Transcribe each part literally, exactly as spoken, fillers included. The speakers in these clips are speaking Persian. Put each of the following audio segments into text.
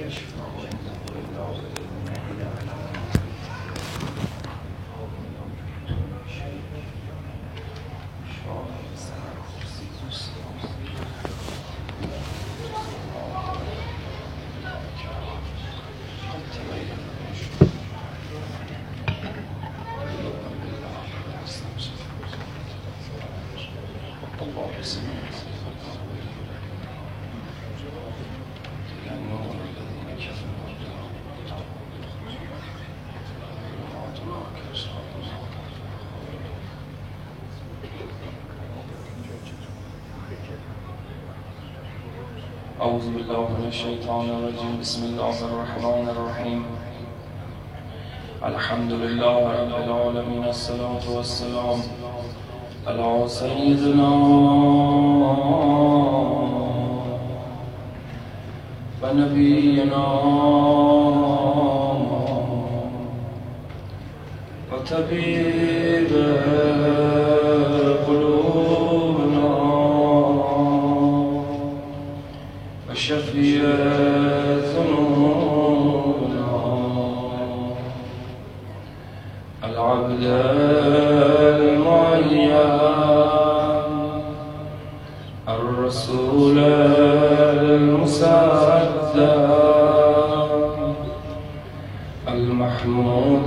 أعوذ بالله من الشيطان الرجيم بسم الله الرحمن الرحيم الحمد لله رب العالمين الصلاة والسلام على سيدنا ونبينا وطبيب قلوبنا وشفيع ذنوبنا العبد المعين الرسول المصدق المحمود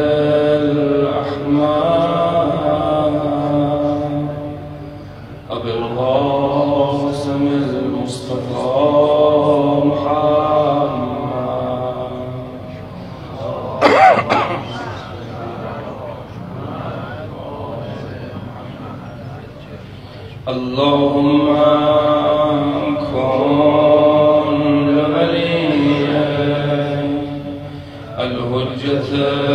الأحمد أبي القاسم المصطفى محمد اللهم كن لولي الحجة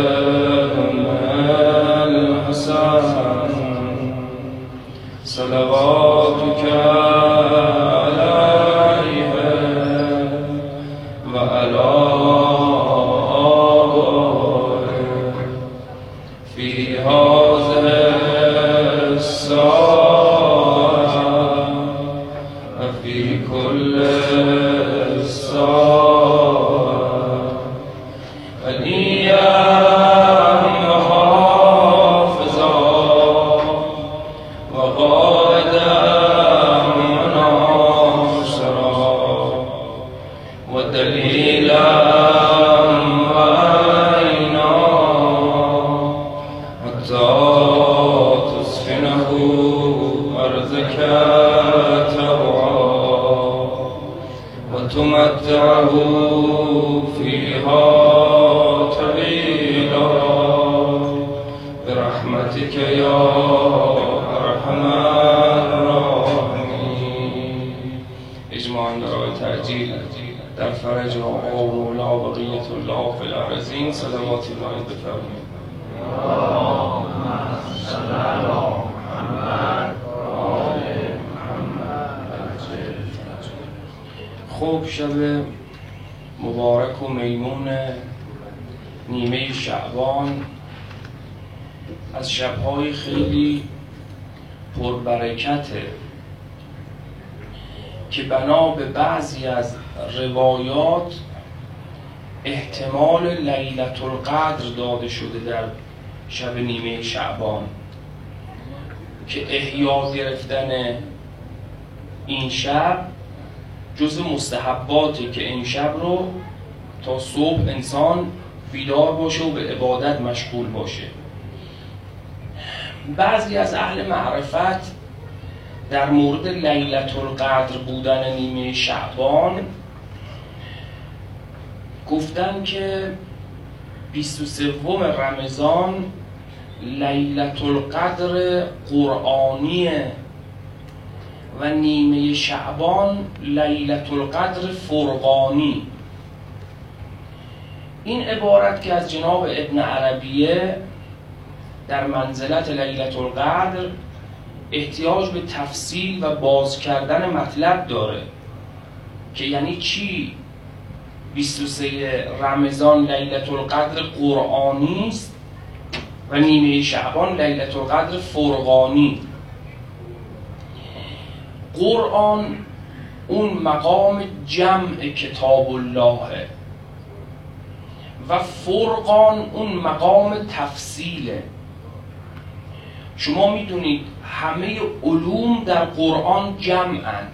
الحسن صلواتك عليه وعلى آله في هذه الساعة وفي كل ساعة وليا وحافظا وقائدا وناصرا ودليلا وعينا حتى تسكنه أرضك طوعا وتمتعه فيها طويلا برحمتك يا أرحم الراحمين. اجماعاً برای تعجیل در فرج آقا و مولا بقیت الله فی الارضین صلوات الله بفرمایید. خوب شب مبارک و میمون نیمه شعبان از شب‌های خیلی پربرکته که بنا به بعضی از روایات احتمال لیلة القدر داده شده در شب نیمه شعبان که احیا گرفتن این شب جزء مستحباتی که این شب رو تا صبح انسان بیدار باشه و به عبادت مشغول باشه. بعضی از اهل معرفت در مورد لیلة القدر بودن نیمه شعبان گفتن که بیست و سوم رمضان لیلة القدر قرآنیه و نیمه شعبان لیلة القدر فرقانی. این عبارت که از جناب ابن عربیه در منزلت لیلة القدر احتیاج به تفصیل و باز کردن مطلب داره که یعنی چی بیست و سه رمضان لیلة القدر قرآنی است و نیمه شعبان لیلة القدر فرقانی. قرآن اون مقام جمع کتاب الله و فرقان اون مقام تفصیله. شما میدونید همه علوم در قرآن جمعن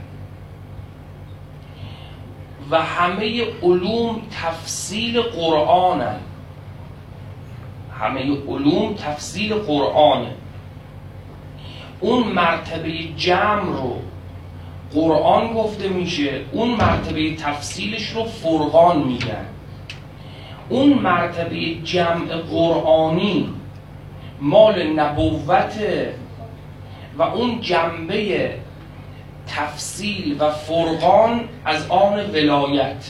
و همه علوم تفصیل قرآنن. همه علوم تفصیل قرآنه. اون مرتبه جمع رو قرآن گفته میشه، اون مرتبه تفصیلش رو فرقان میگن. اون مرتبه جمع قرآنی مال نبوت و اون جنبه تفصیل و فرقان از آن ولایت.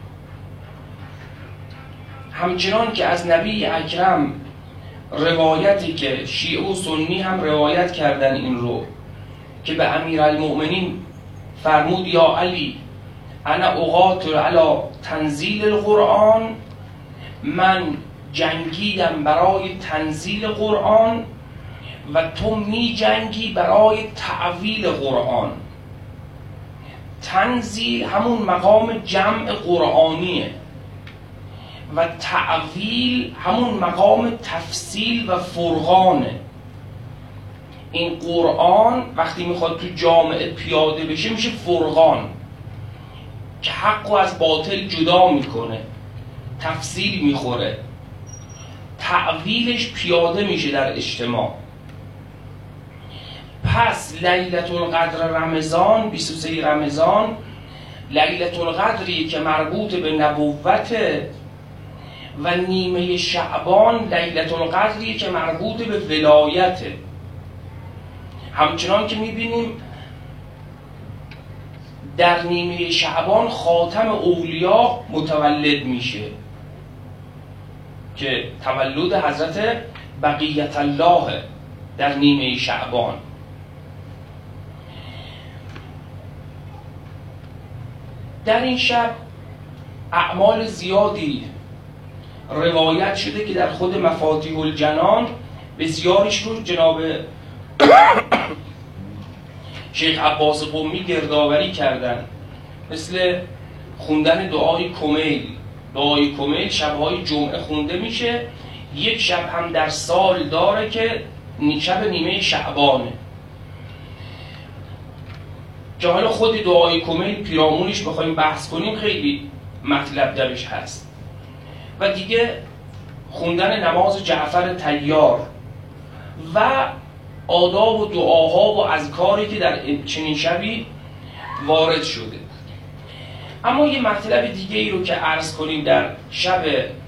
همچنان که از نبی اکرم روایتی که شیعه و سنی هم روایت کردن این رو که به امیرالمؤمنین فرمود یا علی انا اقاتل علی تنزیل القرآن، من جنگیدم برای تنزیل قرآن و تو می جنگی برای تعویل قرآن. تنزیل همون مقام جمع قرآنیه و تعویل همون مقام تفصیل و فرقانه. این قرآن وقتی میخواد تو جامعه پیاده بشه میشه فرقان که حق رو از باطل جدا میکنه، تفصیل میخوره، تعویلش پیاده میشه در اجتماع. پس لیلة القدر رمضان، بیست و سه رمضان، لیلة القدری که مربوط به نبوته و نیمه شعبان لیلة القدری که مربوط به ولایته. همچنان که میبینیم در نیمه شعبان خاتم اولیا متولد میشه که تولد حضرت بقیت الله در نیمه شعبان. در این شب اعمال زیادی روایت شده که در خود مفاتیح الجنان بسیاریش رو جناب شیخ عباس قمی گردآوری کردن، مثل خوندن دعای کمیل. دعای کمیل شبهای جمعه خونده میشه، یک شب هم در سال داره که شب نیمه شعبانه که حالا خود دعای کمیل پیرامونش بخوایم بحث کنیم خیلی مطلب درش هست. و دیگه خوندن نماز جعفر طیار و آداب و دعاها و اذکاری که در چنین شبی وارد شده. اما یه مطلب دیگه ای رو که عرض کنیم در شب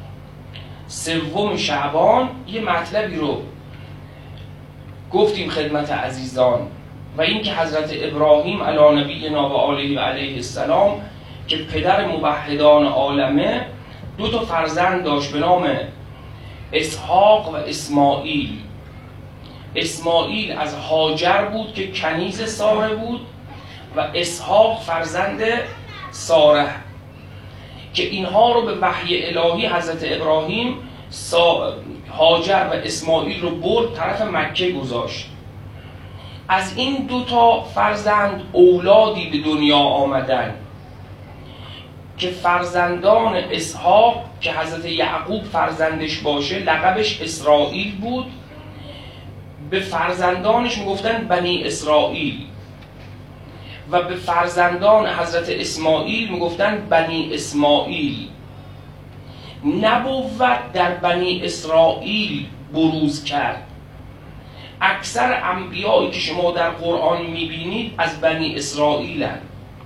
سوم شعبان، یه مطلبی رو گفتیم خدمت عزیزان و این که حضرت ابراهیم علی نبینا و آله و علیه السلام که پدر موحدان عالمه دو تا فرزند داشت به نام اسحاق و اسماعیل. اسماعیل از هاجر بود که کنیز ساره بود و اسحاق فرزند ساره که اینها رو به وحی الهی حضرت ابراهیم هاجر و اسماعیل رو برد طرف مکه گذاشت. از این دو تا فرزند اولادی به دنیا آمدن که فرزندان اسحاق که حضرت یعقوب فرزندش باشه لقبش اسرائیل بود، به فرزندانش میگفتن بنی اسرائیل و به فرزندان حضرت اسماعیل میگفتن بنی اسماعیل. نبوت در بنی اسرائیل بروز کرد. اکثر انبیایی که شما در قرآن میبینید از بنی اسرائیل هستند.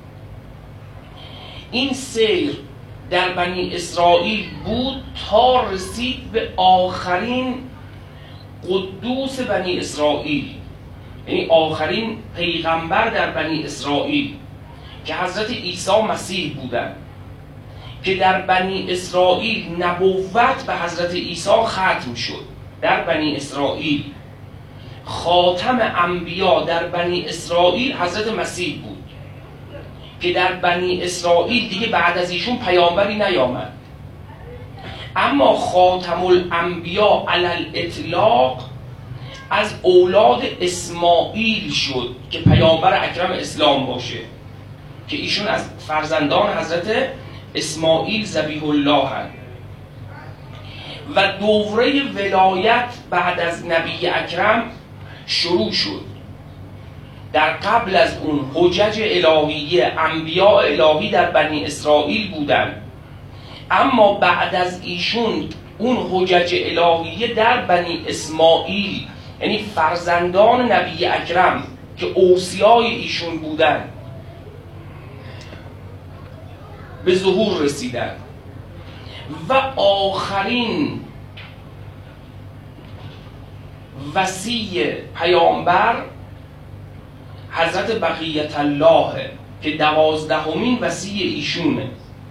این سیر در بنی اسرائیل بود تا رسید به آخرین قدوس بنی اسرائیل، یعنی آخرین پیغمبر در بنی اسرائیل که حضرت عیسی مسیح بودن که در بنی اسرائیل نبوت به حضرت عیسی ختم شد. در بنی اسرائیل خاتم انبیا در بنی اسرائیل حضرت مسیح بود که در بنی اسرائیل دیگه بعد از ایشون پیامبری نیامد. اما خاتم الانبیا علی الاطلاق از اولاد اسماعیل شد که پیامبر اکرم اسلام باشه. که ایشون از فرزندان حضرت اسماعیل ذبیح الله هست و دوره ولایت بعد از نبی اکرم شروع شد. در قبل از اون حجج الهیه انبیاء الهی در بنی اسرائیل بودن، اما بعد از ایشون اون حجج الهیه در بنی اسماعیل، یعنی فرزندان نبی اکرم که اوصیای ایشون بودن، به ظهور رسیدن. و آخرین وصی پیامبر حضرت بقیت الله که دوازدهمین وصی ایشونه.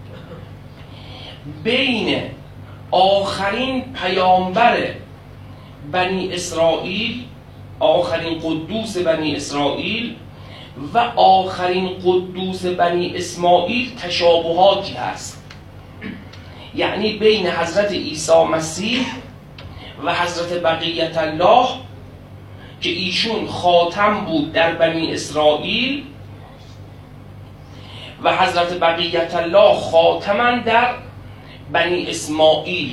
بین آخرین پیامبر بنی اسرائیل، آخرین قدوس بنی اسرائیل و آخرین قدوس بنی اسماعیل تشابهاتی هست. یعنی بین حضرت عیسی مسیح و حضرت بقیت الله که ایشون خاتم بود در بنی اسرائیل و حضرت بقیت الله خاتما در بنی اسماعیل.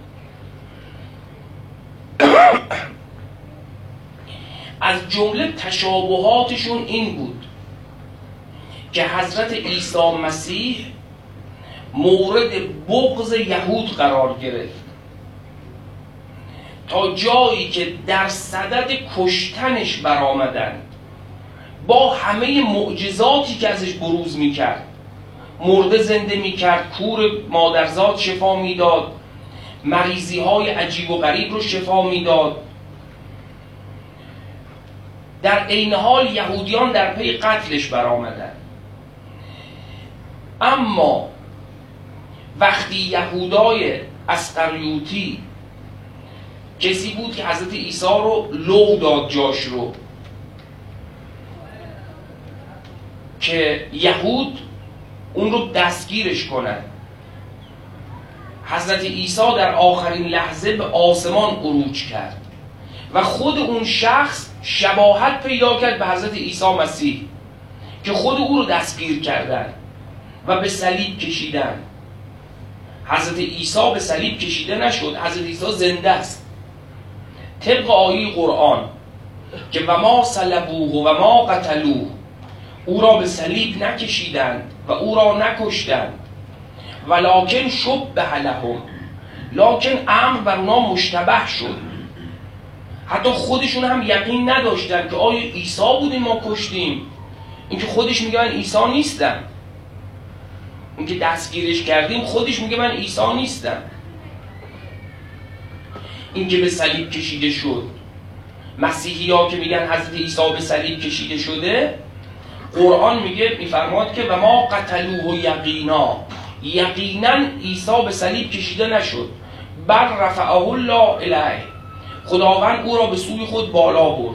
از جمله تشابهاتشون این بود که حضرت عیسی مسیح مورد بغض یهود قرار گرفت تا جایی که در صدد کشتنش برآمدند، با همه معجزاتی که ازش بروز میکرد، مرده زنده میکرد، کور مادرزاد شفا میداد، مریضی های عجیب و غریب رو شفا میداد. در عین حال یهودیان در پی قتلش برآمدند. اما وقتی یهودای اسقریوطی، کسی بود که حضرت عیسی رو لو داد جاش رو، که یهود اون رو دستگیرش کنن، حضرت عیسی در آخرین لحظه به آسمان عروج کرد و خود اون شخص شباهت پیدا کرد به حضرت عیسی مسیح که خود او رو دستگیر کردن و به صلیب کشیدن. حضرت عیسی به صلیب کشیده نشد، حضرت عیسی زنده است طبق آیه قرآن که و ما صلبوه و ما قتلوه، او را به صلیب نکشیدند و او را نکشتند، ولکن شبه لهم، لکن امر بر اونا مشتبه شد. حتی خودشون هم یقین نداشتن که آیا عیسی بودیم ما کشتیم. اینکه خودش میگه من عیسی نیستم، اینکه دستگیرش کردیم خودش میگه من عیسی نیستم. اینکه به صلیب کشیده شد، مسیحی ها که میگن حضرت عیسی به صلیب کشیده شده، قرآن میگه میفرماد که و ما قتلوه یقینا، یقینا عیسی به صلیب کشیده نشد، بل رفعه الله الیه، خداوند او را به سوی خود بالا برد.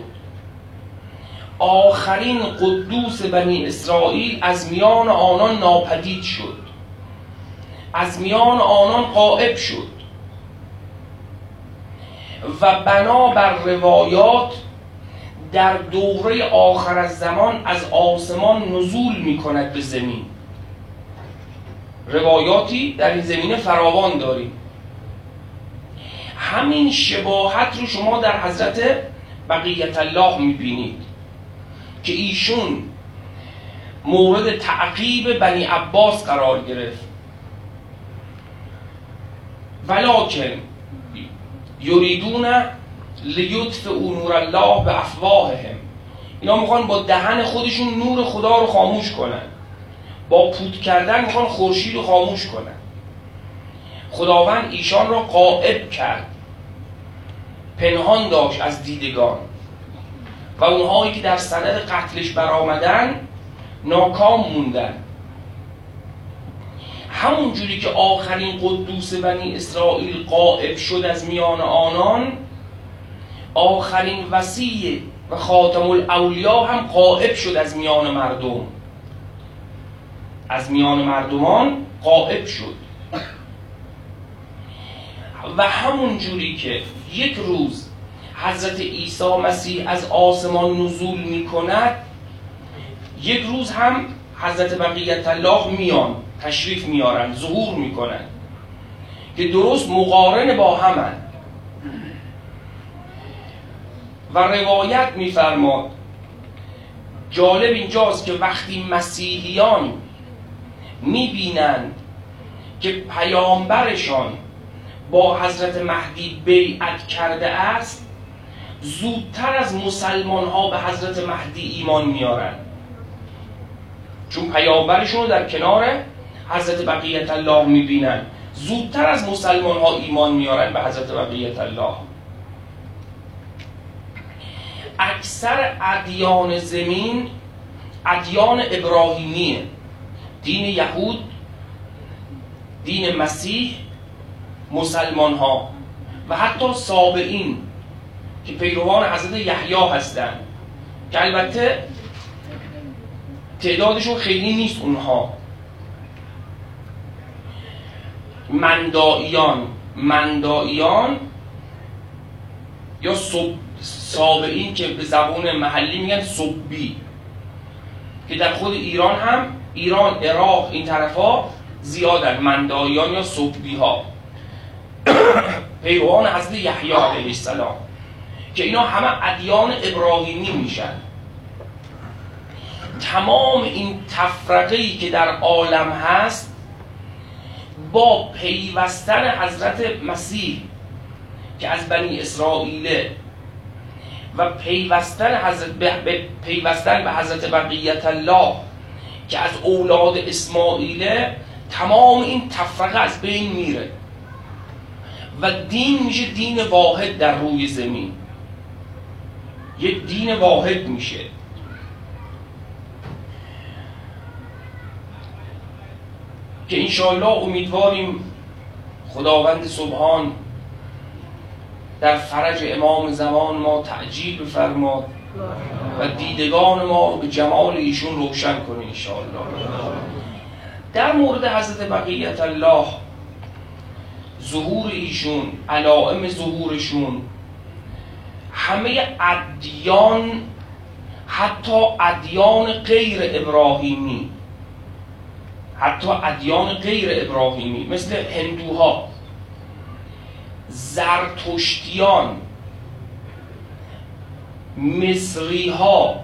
آخرین قدوس بنی اسرائیل از میان آنان ناپدید شد، از میان آنان غائب شد و بنا بر روایات در دوره آخر از زمان از آسمان نزول می کند به زمین. روایاتی در این زمینه فراوان داریم. همین شباهت رو شما در حضرت بقیت الله می بینید که ایشون مورد تعقیب بنی عباس قرار گرفت. ولکن یریدون لیطفئوا نور الله بافواههم، اینا میخوان با دهن خودشون نور خدا رو خاموش کنن، با پود کردن میخوان خورشید رو خاموش کنن. خداوند ایشان را غائب کرد، پنهان داشت از دیدگان و اونهایی که در سند قتلش برآمدن ناکام موندن. همون جوری که آخرین قدوس بنی اسرائیل غائب شد از میان آنان، آخرین وصی و خاتم الاولیا هم غائب شد از میان مردم، از میان مردمان غائب شد. و همون جوری که یک روز حضرت عیسی مسیح از آسمان نزول می کند، یک روز هم حضرت بقیت الله میان، تشریف میارن، ظهور میکنن که درست مقارن با همن. و روایت میفرماد، جالب اینجاست که وقتی مسیحیان میبینند که پیامبرشان با حضرت مهدی بیعت کرده است، زودتر از مسلمان ها به حضرت مهدی ایمان میارن، چون پیامبرشون رو در کنار حضرت بقیت الله میبینن، زودتر از مسلمان ها ایمان میارن به حضرت بقیت الله. اکثر ادیان زمین ادیان ابراهیمیه، دین یهود، دین مسیح، مسلمان ها و حتی سابعین که پیروان حضرت یحیی هستند که البته تعدادشون خیلی نیست. اونها مندائیان مندائیان یا سابعین که به زبان محلی میگن سبی، که در خود ایران هم، ایران، عراق، این طرفا زیادن مندائیان یا سبی ها پیروان حضرت یحیی علیه السلام، که اینا همه ادیان ابراهیمی میشن. تمام این تفرقه‌ای که در عالم هست با پیوستن حضرت مسیح که از بنی اسرائیله و پیوستن حضرت به پیوستن به حضرت بقیت الله که از اولاد اسماعیله، تمام این تفرقه از بین میره و دین میشه دین واحد در روی زمین، یک دین واحد میشه. که انشاءالله امیدواریم خداوند سبحان در فرج امام زمان ما تعجیل بفرماد و دیدگان ما رو به جمال ایشون روشن کنه انشاءالله. در مورد حضرت بقیت الله، ظهور ایشون، علائم ظهورشون، همه ادیان، حتی ادیان غیر ابراهیمی، حتی ادیان غیر ابراهیمی مثل هندوها، زرتشتیان، مصریها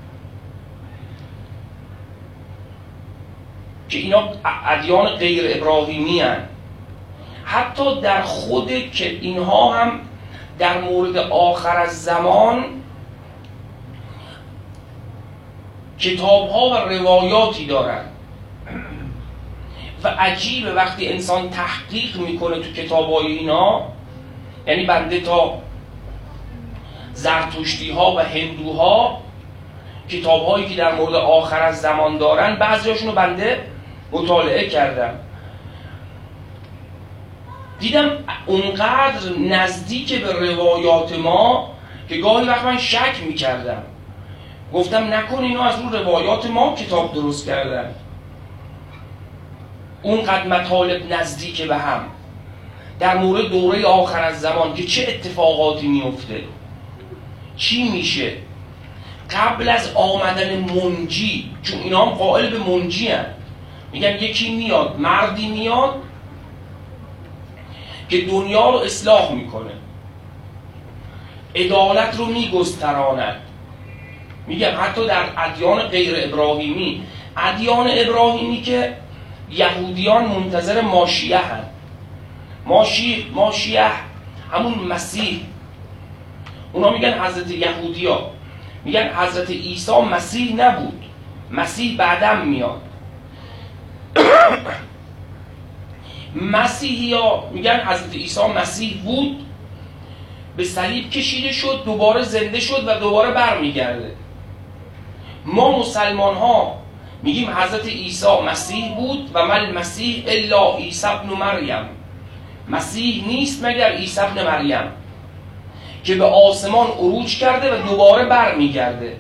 که اینا ادیان غیر ابراهیمی هن، حتی در خود که اینها هم در مورد آخر الزمان کتاب ها و روایاتی دارن و عجیبه وقتی انسان تحقیق میکنه تو کتاب های اینا، یعنی بنده تا زرتشتی ها و هندوها کتاب هایی که در مورد آخر الزمان دارن بعضی هاشون رو بنده مطالعه کردم، دیدم اونقدر نزدیک به روایات ما که گاهی وقت من شک میکردم، گفتم نکن اینا از اون روایات ما کتاب درست کردن. اونقدر مطالب نزدیک به هم در مورد دوره آخر الزمان که چه اتفاقاتی میفته، چی میشه قبل از آمدن منجی، چون اینا هم قائل به منجی هن. میگن یکی میاد، مردی میاد که دنیا رو اصلاح میکنه، عدالت رو میگستراند. میگم حتی در ادیان غیر ابراهیمی، ادیان ابراهیمی که یهودیان منتظر ماشیه هن، ماشیه ماشیه همون مسیح، اونا میگن حضرت یهودیا میگن حضرت عیسی مسیح نبود، مسیح بعدم میاد. مسیحی ها میگن حضرت عیسی مسیح بود، به صلیب کشیده شد، دوباره زنده شد و دوباره برمیگرده. ما مسلمان ها میگیم حضرت عیسی مسیح بود و من مسیح الا عیسی ابن مریم، مسیح نیست مگر عیسی ابن مریم که به آسمان عروج کرده و دوباره برمیگرده.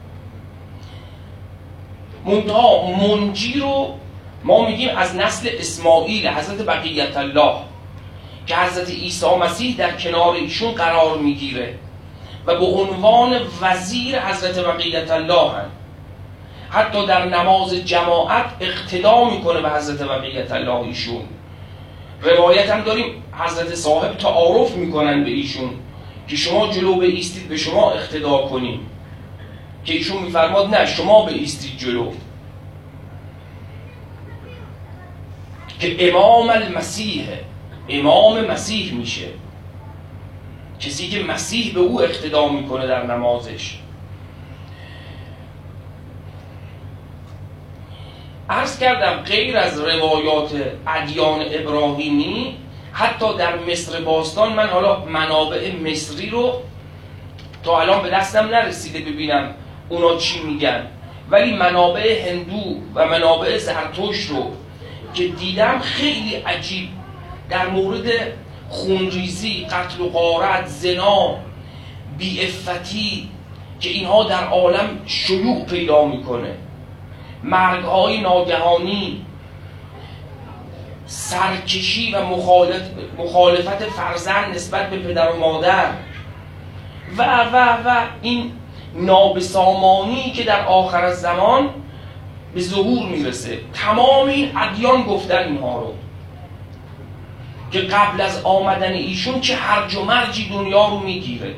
منتها منجی رو ما میگیم از نسل اسماعیل حضرت بقیت الله که حضرت عیسی مسیح در کنار ایشون قرار میگیره و به عنوان وزیر حضرت بقیت الله هست. حتی در نماز جماعت اقتدا میکنه به حضرت بقیت الله ایشون. روایت هم داریم حضرت صاحب تعارف میکنن به ایشون که شما جلو به ایستید به شما اقتدا کنیم، که ایشون میفرماد نه شما به ایستید جلو، که امام المسیح، امام مسیح میشه کسی که مسیح به او اقتدا میکنه در نمازش. عرض کردم غیر از روایات ادیان ابراهیمی، حتی در مصر باستان، من حالا منابع مصری رو تا الان به دستم نرسیده ببینم اونا چی میگن، ولی منابع هندو و منابع زرتشت رو که دیدم خیلی عجیب در مورد خونریزی، قتل و غارت، زنا، بی‌عفتی که اینها در عالم شیوع پیدا میکنه، مرگ‌های ناگهانی، سرکشی و مخالفت فرزند نسبت به پدر و مادر و و و این نابسامانی که در آخر الزمان به ظهور میرسه. تمام این ادیان گفتن اینها رو که قبل از آمدن ایشون چه هرج و مرجی دنیا رو میگیره،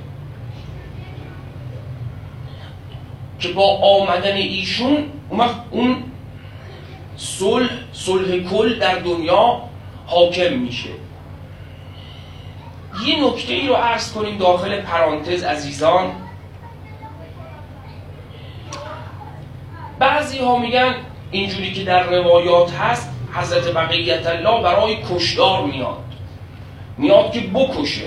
که با آمدن ایشون اون صلح صلح کل در دنیا حاکم میشه. یه نکته ای رو عرض کنیم داخل پرانتز عزیزان. بعضی ها میگن اینجوری که در روایات هست حضرت بقیت الله برای کشدار میاد میاد که بکشه.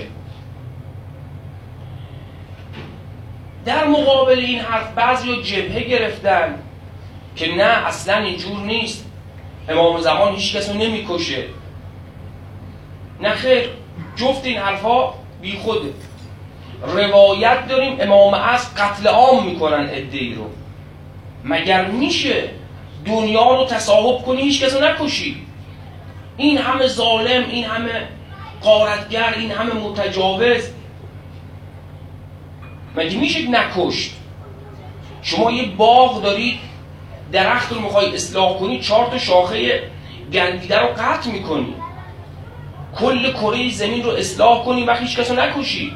در مقابل این حرف بعضی ها جبهه گرفتن که نه اصلا اینجور نیست، امام زمان هیچ کس رو نمی کشه. نه خیر، جفت این حرفا بی خوده. روایت داریم امام عصر قتل عام میکنن عده‌ای رو. مگر میشه دنیا رو تصاحب کنی هیچ کس رو نکشی؟ این همه ظالم، این همه غارتگر، این همه متجاوز، مگه میشه نکشت؟ شما یه باغ دارید، درخت رو میخوای اصلاح کنی، چهار تا شاخه گندیده رو قطع میکنی، کل کره زمین رو اصلاح کنی و هیچ کس رو نکشی.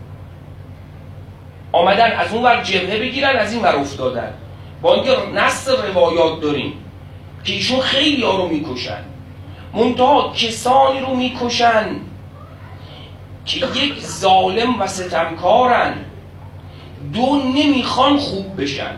آمدن از اون ور جبهه بگیرن، از این ور افتادن. با اینکه نص روایات داریم که ایشون خیلی ها رو میکشن، منتها کسانی رو میکشن که یک ظالم و ستمکارن، دو نمیخوان خوب بشن،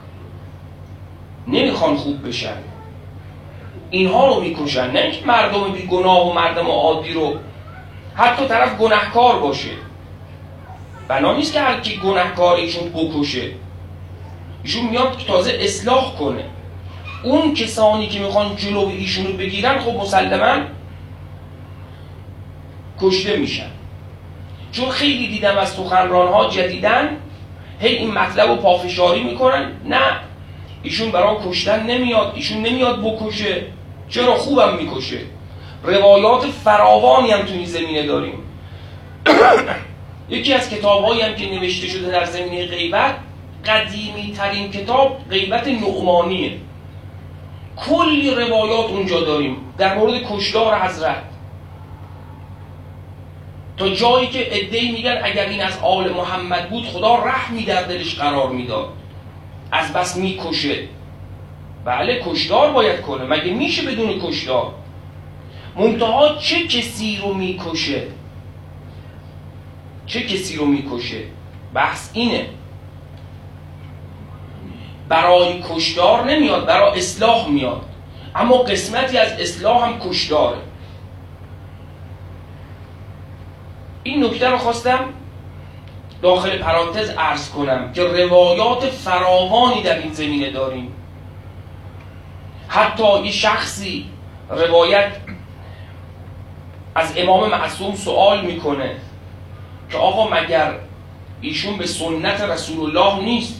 نمیخوان خوب بشن، اینها رو میکشن. نه اینکه مردم بی گناه و مردم عادی رو، حتی طرف گناهکار باشه، بنا نیست که هر کی گناهکار ایشون بکشه. ایشون میاد که تازه اصلاح کنه. اون کسانی که میخوان جلو ایشون رو بگیرن خب مسلماً کشته میشن. چون خیلی دیدم از سخنرانها جدیدن هی این مطلب رو پافشاری میکنن، نه ایشون برای کشتن نمیاد، ایشون نمیاد بکشه، چرا خوبم میکشه. روایات فراوانی هم تو این زمینه داریم. یکی از کتاب‌هایی هم که نوشته شده در زمینه غیبت، قدیمی ترین کتاب غیبت نعمانیه. کلی روایات اونجا داریم در مورد کشتار حضرت، تا جایی که عده‌ای میگن اگر این از آل محمد بود خدا رحمی در دلش قرار میداد، از بس میکشه. بله کشتار باید کنه، مگه میشه بدون کشتار؟ منتها چه کسی رو میکشه؟ چه کسی رو میکشه؟ بحث اینه. برای کشتار نمیاد، برای اصلاح میاد، اما قسمتی از اصلاح هم کشتاره. این نکته رو خواستم داخل پرانتز عرض کنم که روایات فراوانی در این زمینه داریم. حتی یه شخصی روایت از امام معصوم سوال میکنه که آقا مگر ایشون به سنت رسول الله نیست؟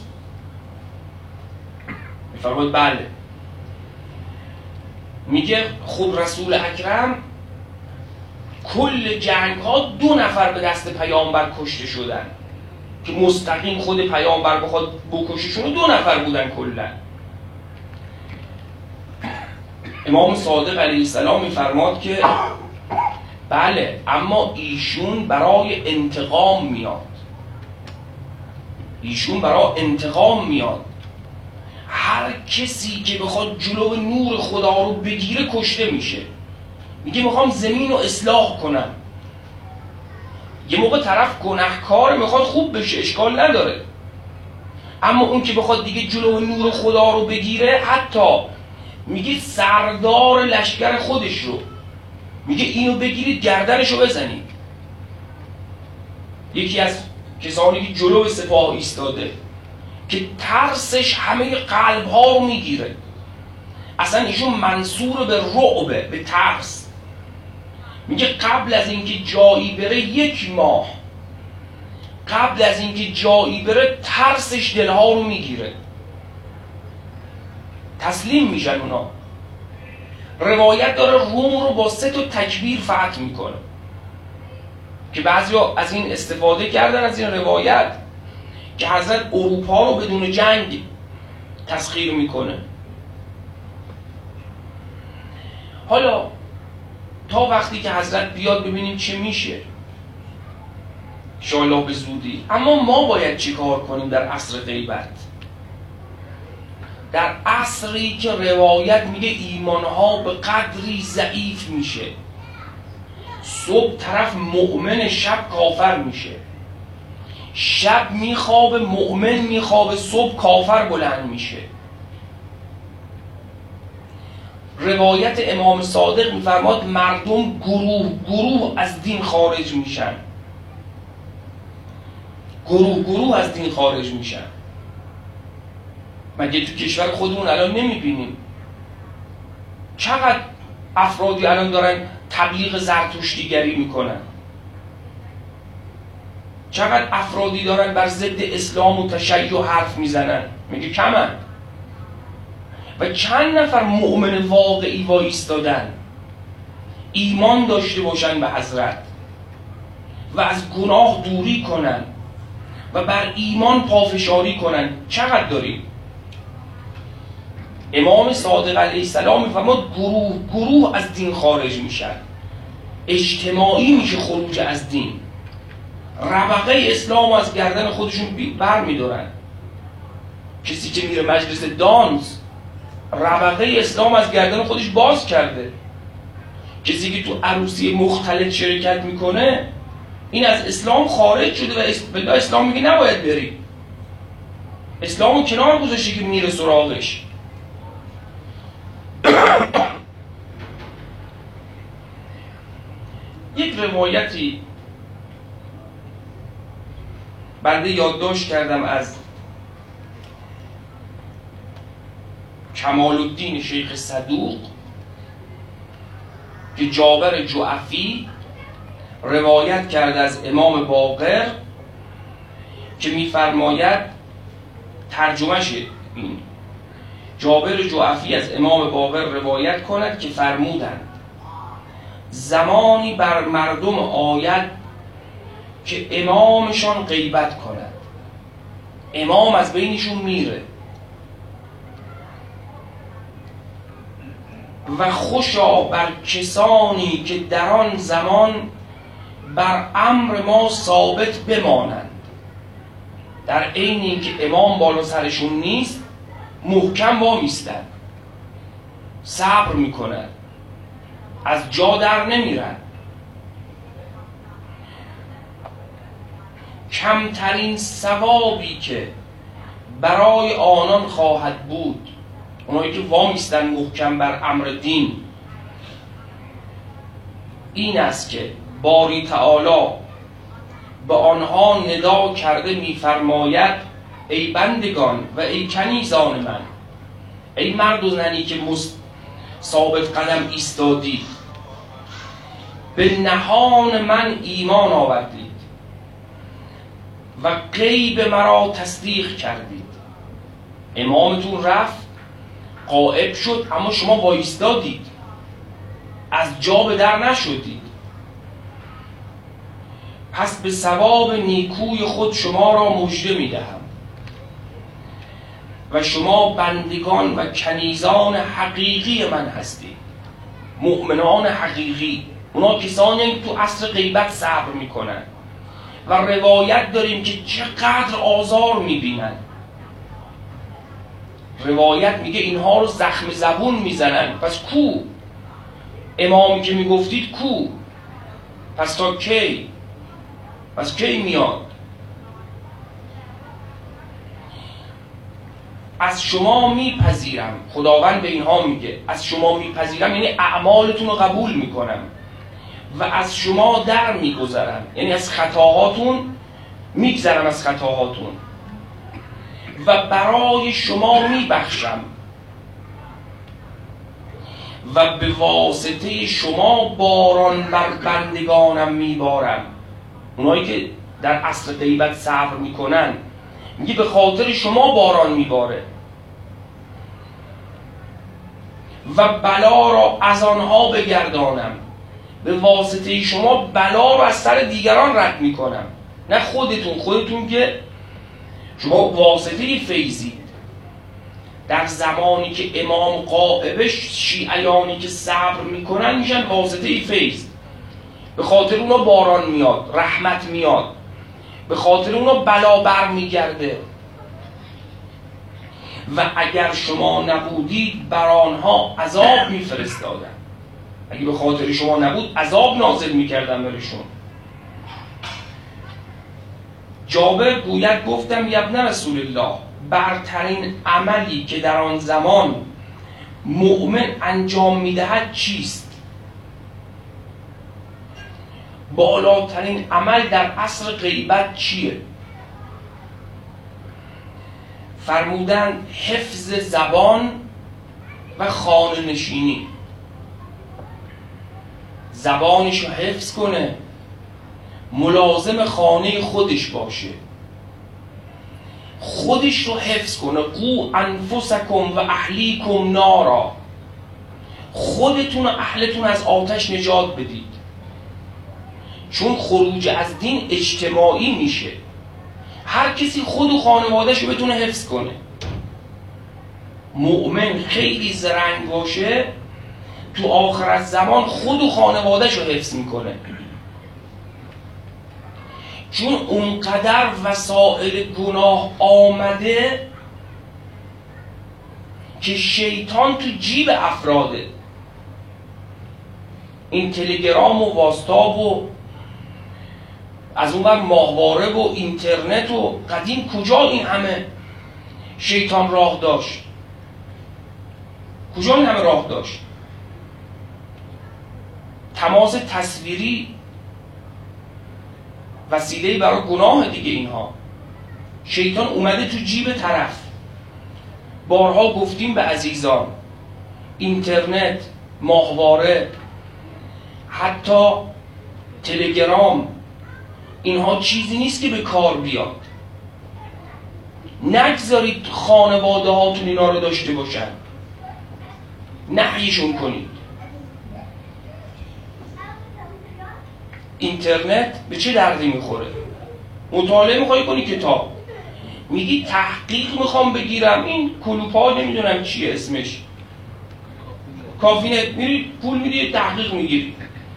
میفرماید بله. میگه خود رسول اکرم کل جنگ ها دو نفر به دست پیامبر کشته شدن که مستقیم خود پیامبر بخواد بکششون، دو نفر بودن کلا. امام صادق علیه السلام میفرماد که بله، اما ایشون برای انتقام میاد، ایشون برای انتقام میاد. هر کسی که بخواد جلو نور خدا رو بگیره کشته میشه. میگه میخوام زمین رو اصلاح کنم. یه موقع طرف گناهکار میخواد خوب بشه، اشکال نداره، اما اون که بخواد دیگه جلو نور خدا رو بگیره، حتی میگه سردار لشکر خودش رو میگه اینو بگیرید گردنشو بزنید. یکی از کسانی که جلو سپاه ایستاده که ترسش همه قلب ها رو میگیره، اصلا ایشون منصور به رعبه، به ترس. میگه قبل از اینکه جایی بره، یک ماه قبل از اینکه جایی بره، ترسش دلها رو میگیره، تسلیم میشن اونا. روایت داره روم رو با سه تا تکبیر فتح میکنه که بعضیا از این استفاده کردن، از این روایت، که حضرت اروپا رو بدون جنگ تسخیر میکنه. حالا تا وقتی که حضرت بیاد ببینیم چه میشه، انشاءالله به زودی. اما ما باید چی کار کنیم در عصر غیبت؟ در عصری که روایت میگه ایمانها به قدری ضعیف میشه، صبح طرف مؤمن، شب کافر میشه، شب میخوابه مؤمن میخوابه، صبح کافر بلند میشه. روایت امام صادق میفرماد مردم گروه گروه از دین خارج میشن، گروه گروه از دین خارج میشن. مگه تو کشور خودمون الان نمیبینیم چقدر افرادی الان دارن تبلیغ زرتشتیگری میکنن، چقدر افرادی دارن بر ضد اسلام و تشیع حرف میزنن؟ میگه کمن. و چند نفر مؤمن واقعی وایستادن، ایمان داشته باشن به حضرت و از گناه دوری کنن و بر ایمان پافشاری کنن؟ چقدر داریم؟ امام صادق علیه السلام میفرماد گروه گروه از دین خارج میشن، اجتماعی میشه خروج از دین. ربقه اسلام از گردن خودشون بر میدارن. کسی که میره مجلس دانس، ربقه اسلام از گردن خودش باز کرده. کسی که تو عروسی مختلط شرکت میکنه، این از اسلام خارج شده و بالله اسلام میگه نباید بری. اسلامو کنار گذاشته که میره سراغش. یک روایتی بنده یادداشت کردم از کمال الدین شیخ صدوق که جابر جعفی روایت کرده از امام باقر که میفرماید، ترجمهش این، جابر جعفی از امام باقر روایت کند که فرمودند زمانی بر مردم آید که امامشان غیبت کند، امام از بینشون میره و خوشا بر کسانی که در آن زمان بر امر ما ثابت بمانند. در عین اینکه امام بالا سرشون نیست، محکم وامیستن، صبر میکنن، از جا در نمیرن. کمترین ثوابی که برای آنان خواهد بود، اونایی که وامیستن محکم بر امر دین، این است که باری تعالی به آنها ندا کرده میفرماید ای بندگان و ای کنیزان من، ای مرد و زنی که ثابت قدم ایستادید، به نهان من ایمان آوردید و غیب مرا تصدیق کردید. امامتون رفت، غائب شد، اما شما وایستادید، از جا به در نشدید. پس به ثواب نیکوی خود شما را مژده میدهم. و شما بندگان و کنیزان حقیقی من هستید. مؤمنان حقیقی اونا کسانی که تو عصر غیبت صبر میکنن و روایت داریم که چقدر آزار میبینن. روایت میگه اینها رو زخم زبون میزنن. پس کو امامی که میگفتید کو؟ پس تا کی؟ پس کی میاد؟ از شما میپذیرم، خداوند به اینها میگه از شما میپذیرم یعنی اعمالتون رو قبول میکنم و از شما در میگذرم، یعنی از خطاهاتون میگذرم، از خطاهاتون و برای شما میبخشم و به واسطه شما باران بر بندگانم میبارم. اونایی که در عصر غیبت صبر میکنن میگه به خاطر شما باران میباره و بلا را از آنها بگردانم. به واسطه شما بلا را از سر دیگران رد میکنم، نه خودتون. خودتون که شما واسطه فیضید. در زمانی که امام غائبه شیعیانی که صبر میکنن میشن واسطه فیض. به خاطر اونا باران میاد، رحمت میاد، به خاطر اونا بلا بر میگرده. و اگر شما نبودید بر آنها عذاب میفرستادم. اگه به خاطر شما نبود عذاب نازل میکردم برشون. جابر گوید گفتم یا ابن رسول الله برترین عملی که در آن زمان مؤمن انجام میدهد چیست؟ بالاترین عمل در عصر غیبت چیه؟ فرمودن حفظ زبان و خانه نشینی. زبانش رو حفظ کنه، ملازم خانه خودش باشه، خودش رو حفظ کنه. قو انفسکم و اهلیکم نارا، خودتون و اهلتون از آتش نجات بدید. چون خروج از دین اجتماعی میشه، هر کسی خود و خانوادهش رو بتونه حفظ کنه. مؤمن خیلی زرنگ باشه تو آخر زمان خود و خانوادهش رو حفظ میکنه، چون اونقدر وسائل گناه آمده که شیطان تو جیب افراده. این تلگرام و واتساپ و از اون بر ماهواره و اینترنت و قدیم کجا این همه شیطان راه داشت؟ کجا این همه راه داشت؟ تماس تصویری وسیله برای گناه دیگه. اینها شیطان اومده تو جیب طرف. بارها گفتیم به عزیزان اینترنت، ماهواره، حتی تلگرام، اینها چیزی نیست که به کار بیاد. نگذارید خانواده هاتون اینا رو داشته باشن، نهیشون کنید. اینترنت به چه دردی میخوره؟ مطالعه میخوای کنی کتاب، میگی تحقیق میخوام بگیرم، این کلوپا نمیدونم چیه اسمش، کافینت، میری پول میدی تحقیق میگیری.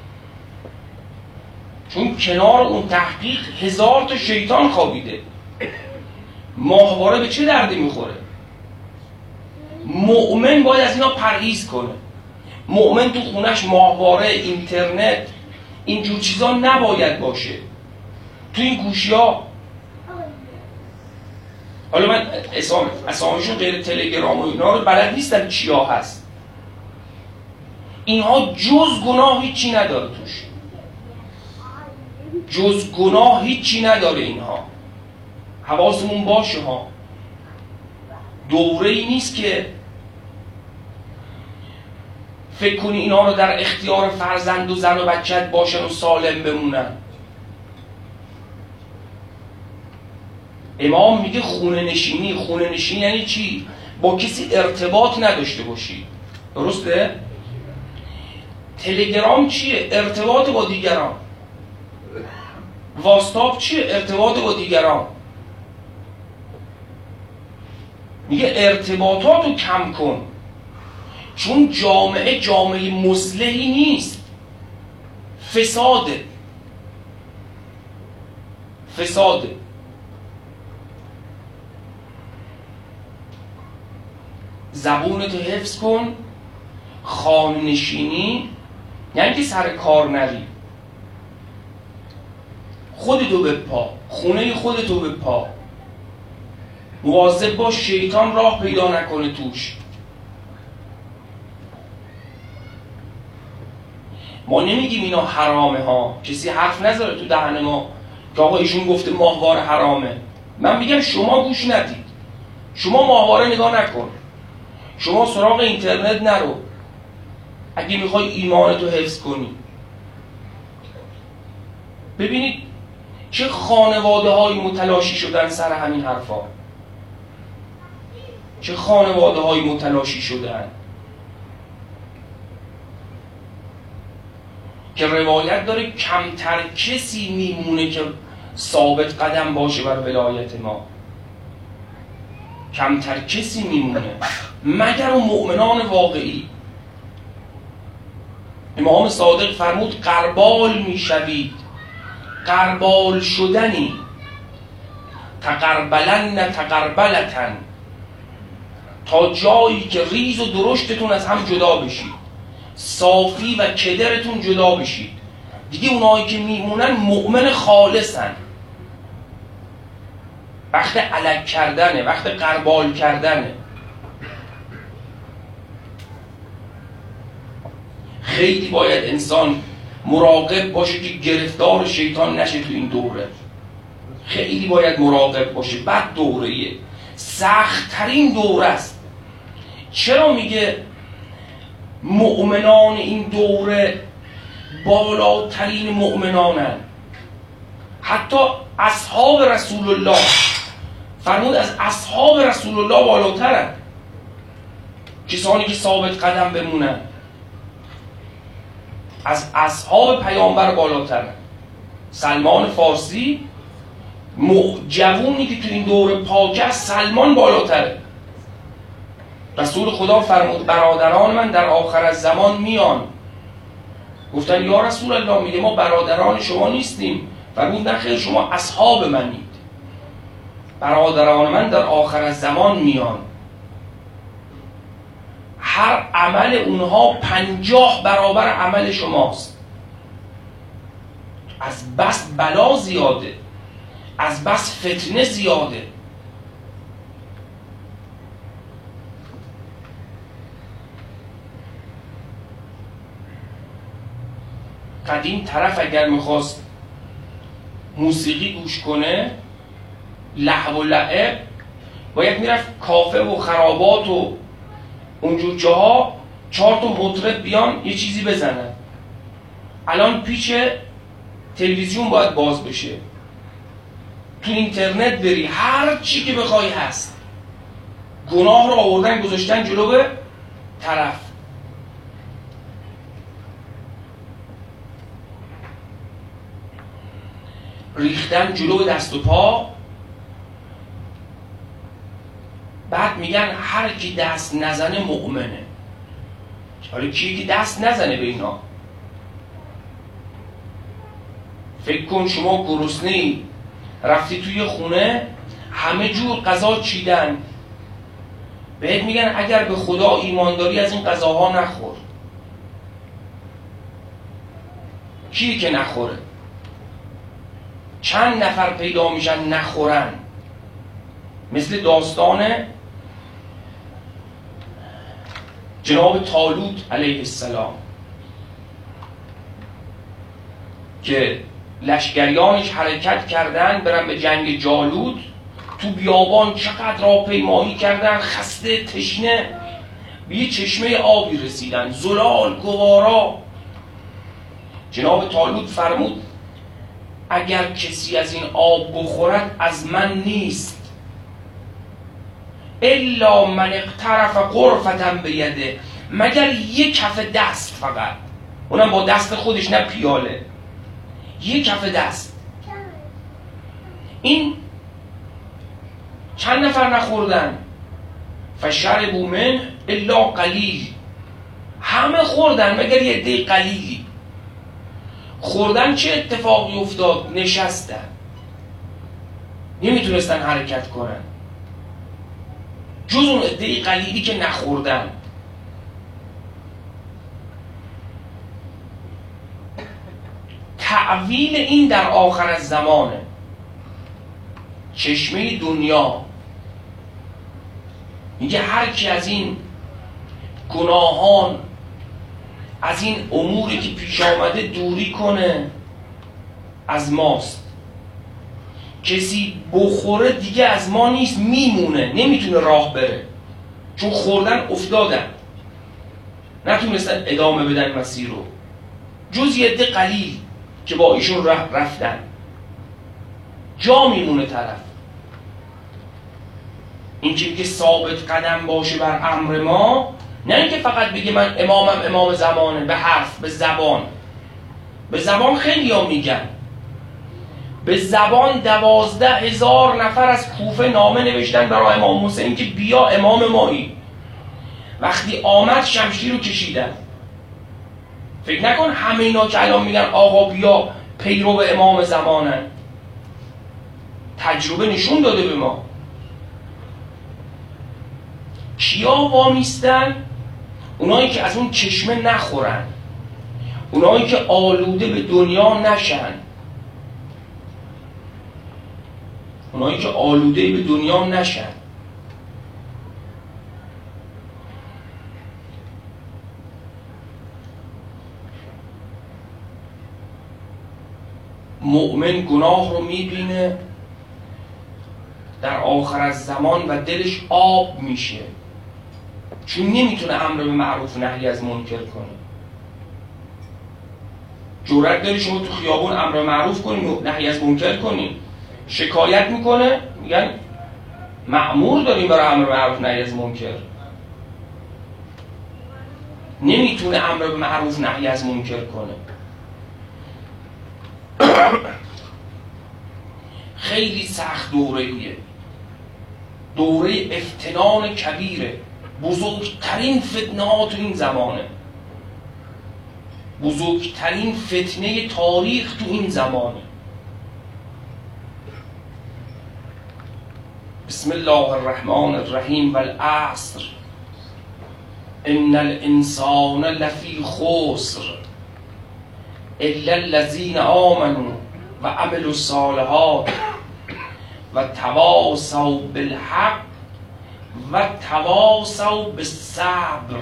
چون کنار اون تحقیق هزار تا شیطان خوابیده. ماهواره به چه دردی میخوره؟ مؤمن باید از اینا پرهیز کنه. مؤمن تو خونش ماهواره، اینترنت، اینجور چیزا نباید باشه تو این گوشی ها. حالا من اسام اسامشون غیر تلگرام و اینا رو بلد نیستم چیا هست. اینها جز گناه هیچی نداره توش، جز گناه هیچی نداره اینها. حواسمون باشه ها. دوره ای نیست که فکر کنی اینا رو در اختیار فرزند و زن و بچت باشن و سالم بمونن. امام میگه خونه نشینی. خونه نشینی یعنی چی؟ با کسی ارتباط نداشته باشی. درسته؟ تلگرام چیه؟ ارتباط با دیگران. واتساپ چیه؟ ارتباط با دیگران. میگه ارتباطات رو کم کن، چون جامعه جامعه مصلحی نیست، فساده فساده زبونتو حفظ کن. خانه نشینی یعنی که سر کار نری، خودتو بپا، خونه خودتو بپا، مواظب باش شیطان راه پیدا نکنه توش. ما نمیگیم اینا حرامه ها، کسی حرف نذاره تو دهن ما که آقا ایشون گفته ماهواره حرامه. من میگم شما گوش ندید، شما ماهواره نگاه نکن، شما سراغ اینترنت نرو اگه میخوای ایمانتو حفظ کنی. ببینید چه خانواده های متلاشی شدن سر همین حرفا، چه خانواده های متلاشی شدن که روایت داره کمتر کسی میمونه که ثابت قدم باشه بر ولایت ما، کمتر کسی میمونه مگر اون مؤمنان واقعی. امام صادق فرمود غربال میشوید، غربال شدنی، تقربلن تقربلتن، تا جایی که ریز و درشتتون از هم جدا بشید، صافی و کدرتون جدا بشید. دیگه اونایی که میمونن مؤمن خالصن. وقت علک کردنه، وقت غربال کردنه. خیلی باید انسان مراقب باشه که گرفتار شیطان نشه تو این دوره. خیلی باید مراقب باشه. بد دوره‌ایه، سخت ترین دوره است. چرا میگه مؤمنان این دوره بالاترین مؤمنانن؟ حتی اصحاب رسول الله فرمود از اصحاب رسول الله بالاترن، کسانی که ثابت قدم بمونن از اصحاب پیامبر بالاترن. سلمان فارسی جوونی که تو این دوره پاکه از سلمان بالاتره. رسول خدا فرمود برادران من در آخر از زمان میان. گفتن یا رسول الله، میگه ما برادران شما نیستیم. فرمود نه خیر، شما اصحاب منید. برادران من در آخر از زمان میان. هر عمل اونها پنجاه برابر عمل شماست. از بس بلا زیاده، از بس فتنه زیاده. قدیم طرف اگر میخواست موسیقی گوش کنه، لهو و لعب، باید میرفت کافه و خرابات و اونجور جاها چهار تا مطرب بیان یه چیزی بزنن. الان پیچ تلویزیون باید باز بشه، تو اینترنت بری، هر چی که بخوای هست. گناه رو آوردن گذاشتن جلو طرف. ریختن جلو دست و پا. بعد میگن هر کی دست نزنه مؤمنه. حالا کی که دست نزنه به اینا؟ فکر کن شما گرسنه‌ای، رفتی توی خونه، همه جور غذا چیدن، بهت میگن اگر به خدا ایمان داری از این غذاها نخور. کی که نخوره؟ چند نفر پیدا میشن نخورن؟ مثل داستان جناب طالوت علیه السلام که لشکریانش حرکت کردن برن به جنگ جالوت. تو بیابان چقدر راهپیمایی کردن، خسته تشنه، به یه چشمه آبی رسیدن، زلال گوارا. جناب طالوت فرمود اگر کسی از این آب بخورد از من نیست، الا من اقترف غرفة بیده، مگر یک کف دست، فقط اونم با دست خودش، نه پیاله، یک کف دست. این چند نفر نخوردن؟ فشربوا منه الا قلیل، همه خوردن مگر یه عده قلیلی. خوردن چه اتفاقی افتاد؟ نشستن، نمیتونستن حرکت کنن جز اون عده قلیلی که نخوردن. تعویل این در آخر از زمانه. چشمه دنیا میگه هر کی از این گناهان، از این اموری که پیش آمده دوری کنه از ماست. کسی بخوره دیگه از ما نیست، میمونه، نمیتونه راه بره، چون خوردن افتادن، نتونستن ادامه بدن مسیر رو، جز یه عده قلیل که با ایشون رفتن. جا میمونه طرف. این که میگه ثابت قدم باشه بر امر ما، نه اینکه فقط بگه من امامم امام زمانه، به حرف، به زبان. به زبان خیلی ها میگن، به زبان دوازده هزار نفر از کوفه نامه نوشتن برای امام حسین که بیا امام مایی. وقتی آمد شمشیر رو کشیدن. فکر نکن همه اینا که الان میگن آقا بیا پیرو امام زمانن. تجربه نشون داده به ما. کیا وامیستن؟ اونایی که از اون چشمه نخورن، اونایی که آلوده به دنیا نشن، اونایی که آلوده به دنیا نشن. مؤمن گناه رو میبینه در آخر از زمان و دلش آب میشه، چون نمیتونه امر به معروف نهی از منکر کنه. جرأت داری شما تو خیابون امر به معروف کنین و نهی از منکر کنین؟ شکایت میکنه، میگن مأمور داریم برای امر به معروف نهی از منکر. نمیتونه امر به معروف نهی از منکر کنه. خیلی سخت دوره ایه، دوره افتنان کبیره، بزرگترین فتنهات این زمانه، بزرگترین فتنه تاریخ تو این زمانه. بسم الله الرحمن الرحیم والعصر ان الانسان لفی خسر الا الذین آمنوا و عملوا الصالحات و تواصوا بالحق و تواصوا بالصبر.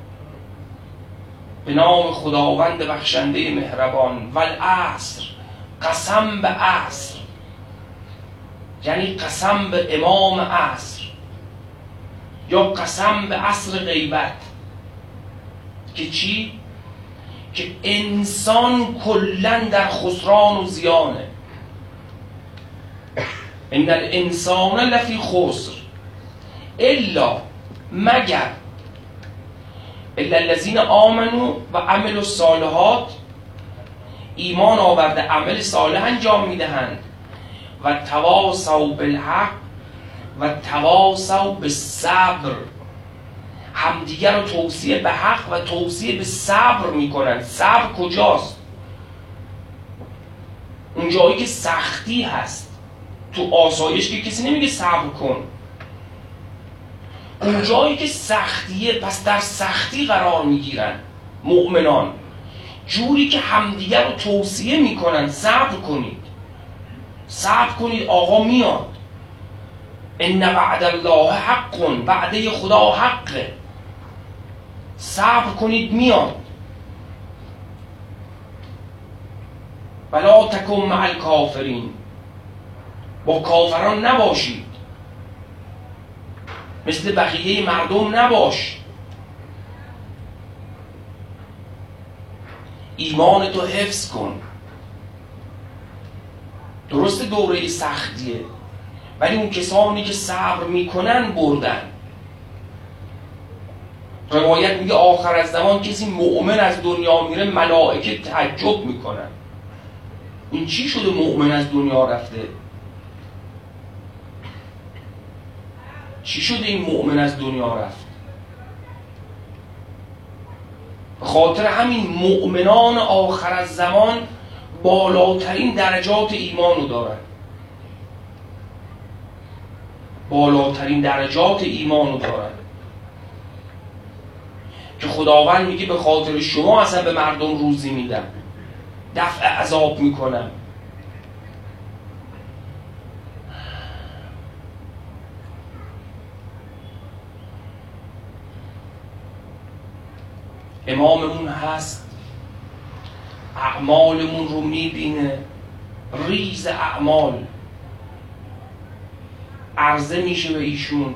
به نام خداوند بخشنده مهربان. والعصر، قسم به عصر، یعنی قسم به امام عصر، یا قسم به عصر غیبت. که چی؟ که انسان کلن در خسران و زیانه. ان الانسان لفی خسر الا، مگر، الا الذین آمنوا و عملوا الصالحات، ایمان آورده عمل صالح انجام میدهند، و تواصوا بالحق و تواصوا بالصبر، همدیگر رو توصیه به حق و توصیه به صبر میکنن. صبر کجاست؟ اون جایی که سختی هست. تو آسایش که کسی نمیگه صبر کن، اون جایی که سختیه، پس در سختی قرار میگیرن مؤمنان، جوری که همدیگر رو توصیه میکنن صبر کنید، صبر کنید، آقا میاد. ان وعد الله حق، وعده خدا حقه، صبر کنید میاد. ولا تکن مع الکافرین، با کافران نباشید، مثل بقیه مردم نباش. ایمان تو حفظ کن. درست دوره سختیه، ولی اون کسانی که صبر میکنن بردن. روایت میگه آخر از زمان کسی مؤمن از دنیا میره ملائکه تعجب میکنن، این چی شده مؤمن از دنیا رفته؟ چی شده این مؤمن از دنیا رفت؟ به خاطر همین مؤمنان آخر از زمان بالاترین درجات ایمانو دارن، بالاترین درجات ایمانو دارن که خداوند میگه به خاطر شما اصلا به مردم روزی میدم، دفع عذاب میکنم. اماممون هست، اعمالمون رو میبینه، ریز اعمال عرضه میشه به ایشون.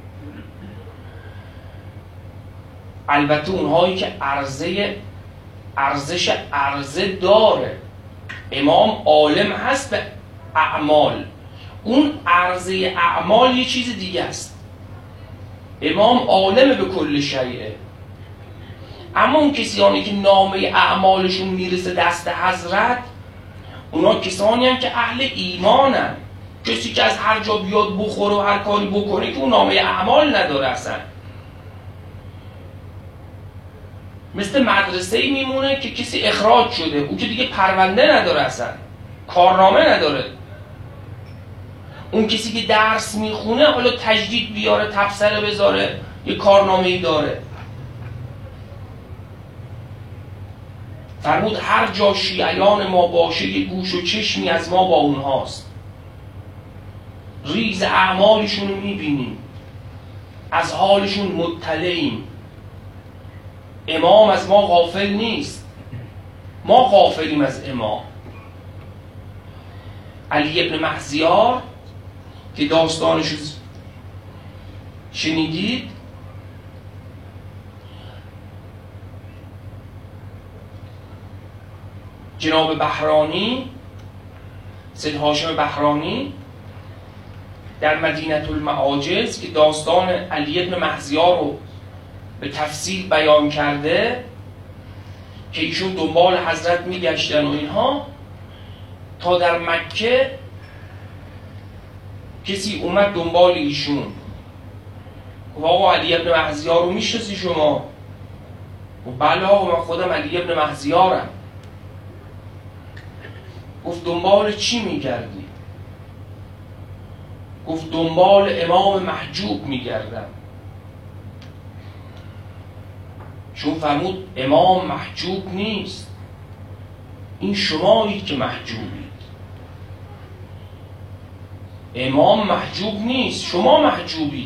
البته اونهایی که عرضه ارزش عرضه داره، امام عالم هست به اعمال، اون عرضه اعمال یه چیز دیگه است. امام عالم به کل شیء، اما اون کسانی که نامه اعمالشون میرسه دست حضرت، اونا کسانی هم که اهل ایمانن. کسی که از هر جا بیاد بخوره و هر کاری بکنه که اون نامه اعمال نداره اصلا. مثل مدرسه ای میمونه که کسی اخراج شده، او که دیگه پرونده نداره اصلا، کارنامه نداره. اون کسی که درس میخونه حالا تجدید بیاره، تبصره بذاره، یه کارنامه ای داره. فرمود هر جا شیعیان ما باشه یه گوش و چشمی از ما با اونهاست. ریز اعمالشون رو میبینیم، از حالشون مطلعیم. امام از ما غافل نیست، ما غافلیم از امام. علی ابن مهزیار که داستانشو شنیدید، جناب بحرانی، سید هاشم بحرانی در مدینة المعاجز که داستان علی ابن مهزیار رو به تفصیل بیان کرده که ایشون دنبال حضرت میگشتن و اینها، تا در مکه کسی اومد دنبال ایشون، گفت آقا علی ابن مهزیار رو میشناسی شما؟ گفت بله آقا من خودم علی ابن مهزیارم. گفت دنبال چی میگردی؟ گفت دنبال امام محجوب میگردم. چون فرمود امام محجوب نیست، این شمایید که محجوبید. امام محجوب نیست، شما محجوبید.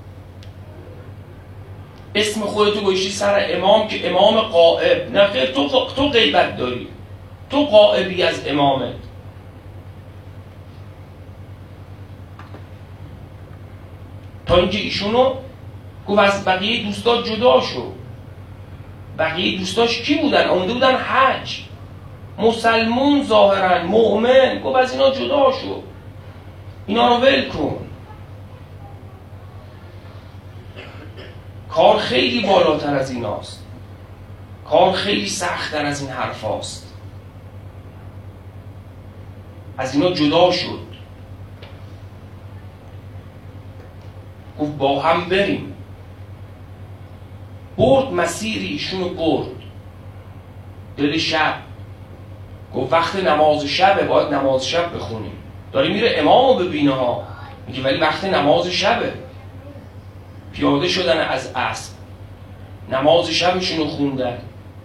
اسم خودتو گوشتی سر امام که امام غائب. نه خیر، تو تو غیبت داری، تو غائبی از امامت. تا اینکه ایشونو گفت از بقیه دوستا جدا شو. بقیه دوستاش کی بودن؟ آمده بودن حج، مسلمون ظاهرا، مؤمن. گفت از اینا جدا شو، اینا رو ول کن. کار خیلی بالاتر از ایناست، کار خیلی سخت‌تر از این حرف هاست. از اینا جدا شد. گفت با هم بریم. برد مسیری ایشونو برد دل شب. گفت وقت نماز شبه، باید نماز شب بخونیم. داری میره امامو ببینه ها، میگه ولی وقت نماز شبه. پیاده شدن از اسب، نماز شبشونو خوندن،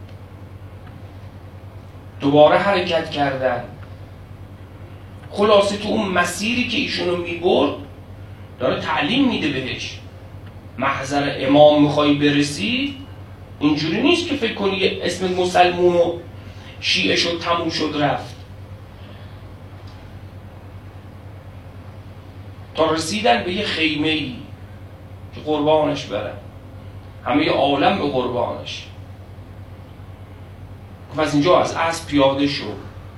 دوباره حرکت کردن. خلاصه تو اون مسیری که ایشونو میبرد داره تعلیم میده بهش. محضر امام میخوای برسی، اینجوری نیست که فکر کنی اسم مسلمون و شیعه شد تموم شد رفت. تا رسیدن به یه خیمه ای که قربانش برن، همه عالم به قربانش. گفت از اینجا از اسب پیاده شد.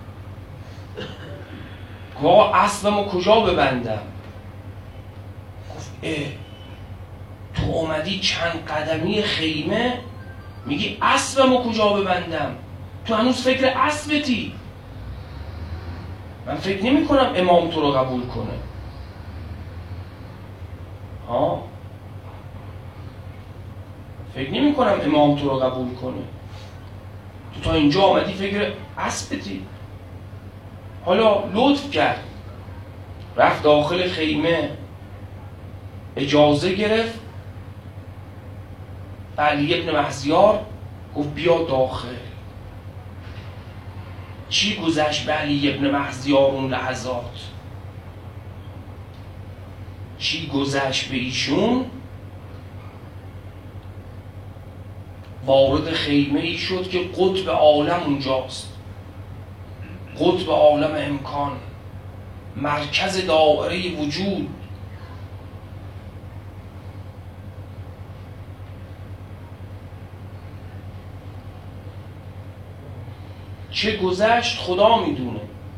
گفت اسبمو کجا ببندم؟ گفت اه تو اومدی چند قدمی خیمه میگی اسبمو کجا ببندم؟ تو هنوز فکر اسبتی. من فکر نمی کنم امام تو رو قبول کنه. ها فکر نمی کنم امام تو رو قبول کنه. تو تا اینجا آمدی فکر اسبتی. حالا لطف کرد، رفت داخل خیمه، اجازه گرفت، علی ابن مهزیار گفت بیا داخل. چی گذشت به علی ابن مهزیار اون لحظات؟ چی گذشت به ایشون؟ وارد خیمه ای شد که قطب عالم اونجاست، قطب عالم امکان، مرکز دایره وجود. چه گذشت خدا میدونه.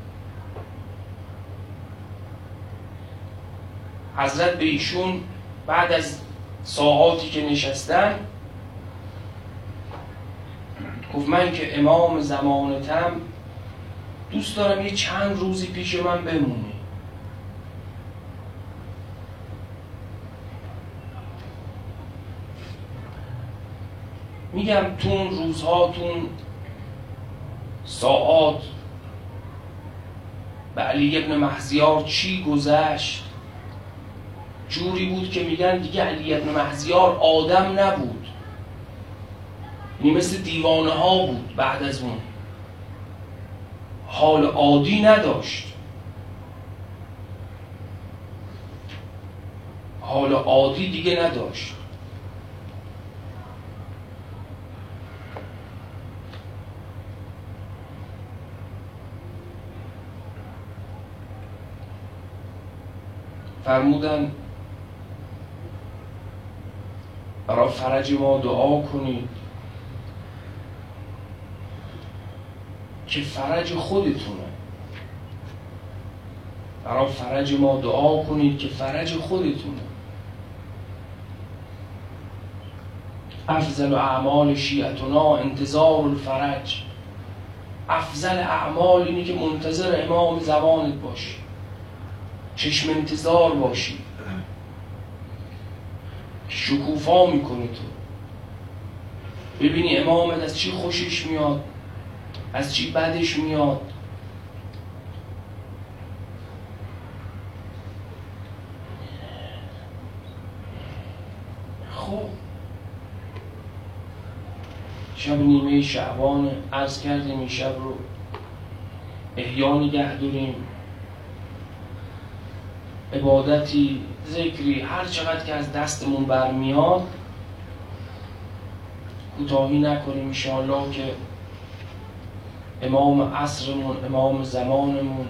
حضرت به ایشون بعد از ساعاتی که نشستن گفت من که امام زمانتم دوست دارم یه چند روزی پیش من بمونی. میگم تو اون روزها، تو اون ساعات به علی ابن مهزیار چی گذشت. جوری بود که میگن دیگه علی ابن مهزیار آدم نبود، یعنی مثل دیوانه ها بود. بعد از اون حال عادی نداشت، حال عادی دیگه نداشت. فرمودن برای فرج ما دعا کنید که فرج خودتونه. برای فرج ما دعا کنید که فرج خودتونه. افضل اعمال شیعتنا انتظار الفرج. افضل اعمال اینی که منتظر امام زمانت باشی، چشم انتظار باشی، شکوفا میکنه تو ببینی امامت از چی خوشش میاد، از چی بدش میاد. خب شب نیمه شعبان عرض کردیم این شب رو احیا نگه داریم، عبادتی، ذکری، هر چقدر که از دستمون برمیاد کوتاهی نکنیم انشاءالله که امام عصرمون، امام زمانمون،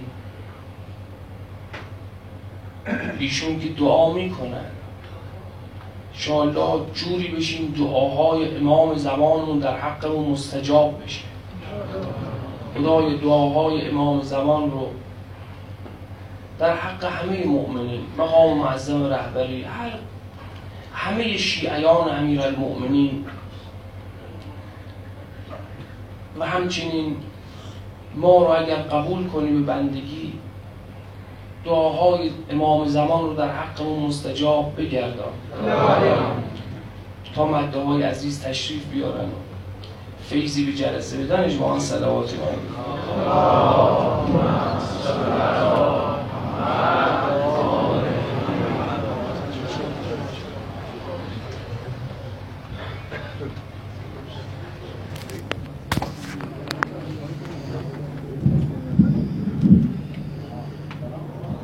ایشون که دعا میکنن انشاءالله جوری بشیم دعاهای امام زمانمون در حقمون مستجاب بشه. خدای دعاهای امام زمان رو در حق همه مؤمنین، مقام معظم رهبری، هر همه شیعیان امیرالمؤمنین و همچنین ما رو اگر قبول کنی به بندگی دعاهای امام زمان رو در حقمون مستجاب بگردان تا مدعای عزیز تشریف بیارن و فیضی به جلسه بدن. اجماعاً صلوات